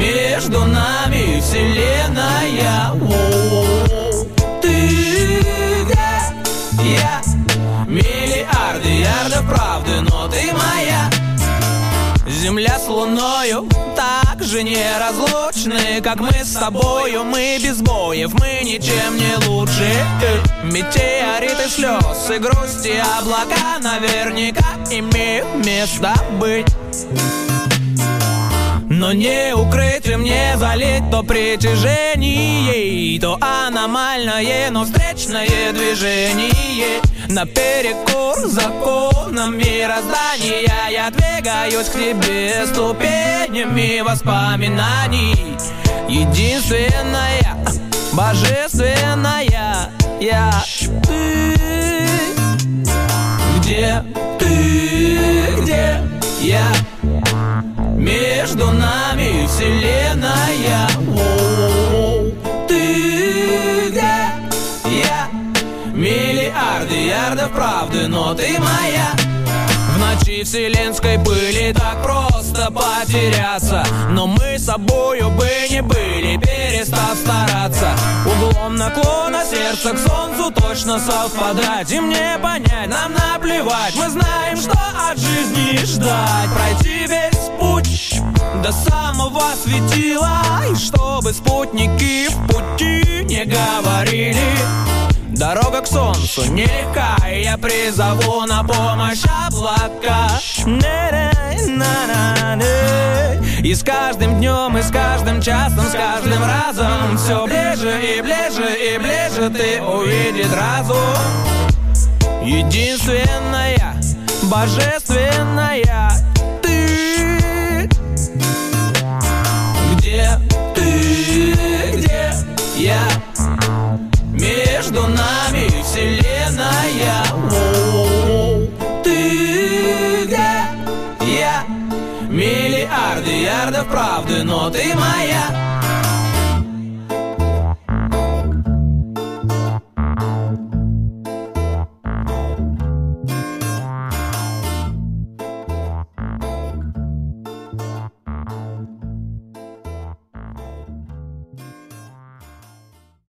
между нами вселенная. Ты где? Я миллиарды ярдов правды, но ты моя. Земля с луною так же неразлучны, как мы с тобою. Мы без боев, мы ничем не лучше. Метеориты слез и грусти, облака наверняка имеют место быть. Но не укрыть и мне залить то притяжение, то аномальное, но встречное движение. Наперекор законам мироздания я двигаюсь к тебе ступенями воспоминаний. Единственная, божественная я. Ты где? Ты где? Я между нами вселенная. Ты где? Я миллиарды ярдов правды, но ты моя. В ночи вселенской пыли так просто потеряться, но мы собою бы не были, перестав стараться. Углом наклона сердца к солнцу точно совпадать. И мне понять, нам наплевать, мы знаем, что от жизни ждать. Пройти весь путь до самого светила, и чтобы спутники в пути не говорили. Дорога к солнцу нелегка, и я призову на помощь облака. И с каждым днем, и с каждым часом, с каждым разом все ближе и ближе и ближе ты увидит разум. Единственная, божественная ты. Где ты? Где я? Между нами вселенная. Ты где? Я миллиарды ярдов правды, но ты моя.